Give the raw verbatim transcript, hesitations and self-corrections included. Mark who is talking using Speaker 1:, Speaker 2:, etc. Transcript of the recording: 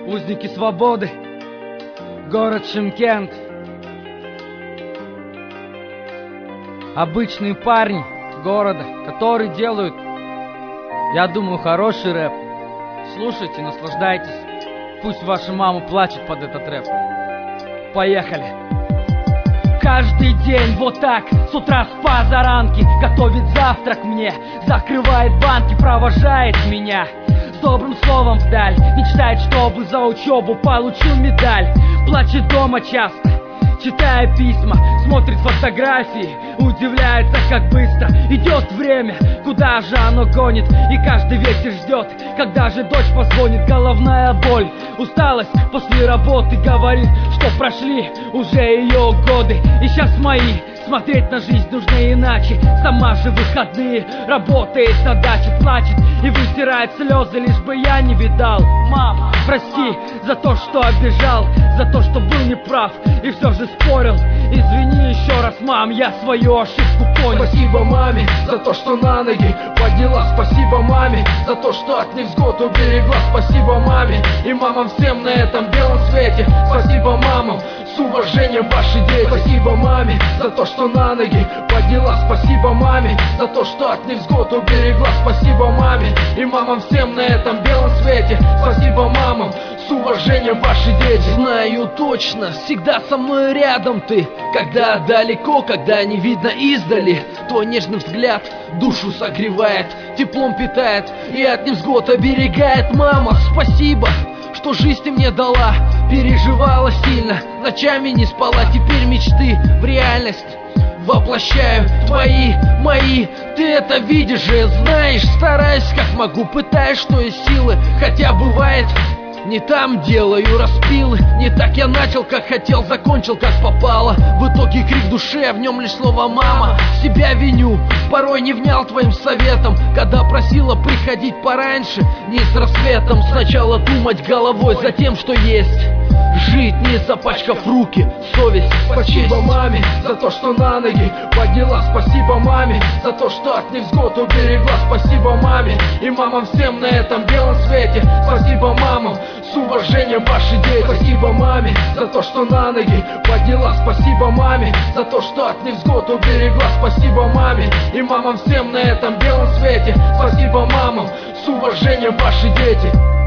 Speaker 1: Узники свободы, город Шымкент. Обычные парни города, которые делают, я думаю, хороший рэп. Слушайте, наслаждайтесь. Пусть ваша мама плачет под этот рэп. Поехали. Каждый день вот так, с утра с позаранки готовит завтрак мне, закрывает банки, провожает меня с добрым словом вдаль, мечтает, чтобы за учебу получил медаль. Плачет дома часто, читая письма, смотрит фотографии, удивляется, как быстро идет время, куда же оно гонит. И каждый вечер ждет, когда же дочь позвонит. Головная боль, усталость после работы говорит, что прошли уже ее годы. И сейчас мои, смотреть на жизнь нужно иначе. Сама же выходные работает на даче, плачет и вытирает слезы, лишь бы я не видал. Мам, прости за то, что обижал, за то, что был неправ и все же спорил. Извини еще раз, мам, я свою ошибку понял.
Speaker 2: Спасибо маме за то, что на ноги подняла. Спасибо маме за то, что от невзгод уберегла. Спасибо маме и мамам всем на этом белом свете. Спасибо мамам, с уважением ваши дети. Спасибо маме за то, что на ноги подняла. Спасибо маме за то, что от невзгод уберегла. Спасибо маме и мамам всем на этом белом свете. Спасибо мамам, с уважением ваши дети.
Speaker 3: Знаю точно, всегда со мной рядом ты, когда далеко, когда не видно издали. Твой нежный взгляд душу согревает, теплом питает и от невзгод оберегает. Мама, спасибо, что жизнь ты мне дала. Переживала сильно, ночами не спала. Теперь мечты в реальность воплощаю, твои, мои. Ты это видишь же, знаешь. Стараюсь как могу, пытаюсь, что есть силы. Хотя бывает, не там делаю распилы. Не так я начал, как хотел, закончил, как попало. В итоге крик души, а в нем лишь слово «мама». Себя виню, порой не внял твоим советом, когда просила приходить пораньше, не с рассветом. Сначала думать головой, затем что есть, жить, не запачкав руки, совесть,
Speaker 2: Спасибо маме за то, что на ноги подняла. Спасибо маме за то, что от невзгод уберегла. Спасибо маме и мамам всем на этом белом свете. Спасибо мамам, с уважением ваши дети. Спасибо маме за то, что на ноги подняла. Спасибо маме за то, что от невзгод уберегла. Спасибо маме и мамам всем на этом белом свете. Спасибо мамам, с уважением ваши дети.